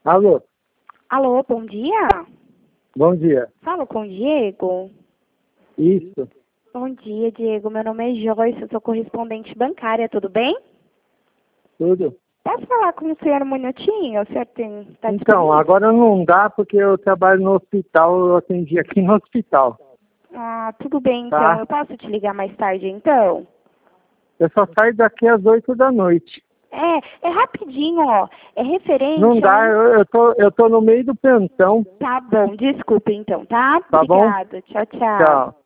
Alô, Alô, bom dia. bom dia. Falo com o Diego. Isso, Bom dia, Diego. Meu nome é Joyce, eu sou correspondente bancária, tudo bem? tudo. Posso falar com o senhor um minutinho? O senhor tá Então, disponível? agora não dá porque eu trabalho no hospital, eu atendi aqui no hospital, Ah, tudo bem então. tá? Eu posso te ligar mais tarde então? Eu só saio daqui às 8 da noite. É rapidinho, ó. É Não referente a dá, um... eu tô no meio do plantão, Tá bom, desculpa então, tá? tá bom? Obrigada. Tchau, tchau. Tchau.